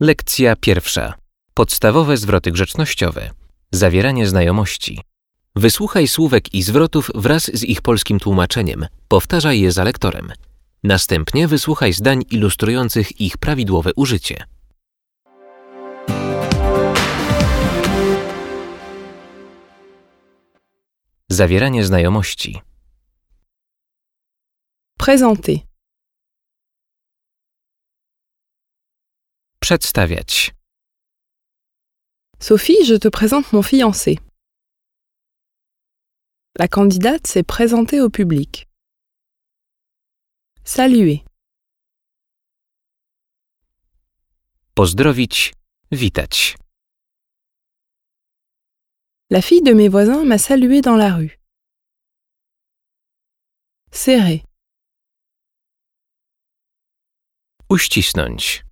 Lekcja pierwsza. Podstawowe zwroty grzecznościowe. Zawieranie znajomości. Wysłuchaj słówek i zwrotów wraz z ich polskim tłumaczeniem. Powtarzaj je za lektorem. Następnie wysłuchaj zdań ilustrujących ich prawidłowe użycie. Zawieranie znajomości. Présenter. Przedstawiać. Sophie, je te présente mon fiancé. La candidate s'est présentée au public. Saluer. Pozdrowić. Witać. La fille de mes voisins m'a salué dans la rue. Serrer. Uścisnąć.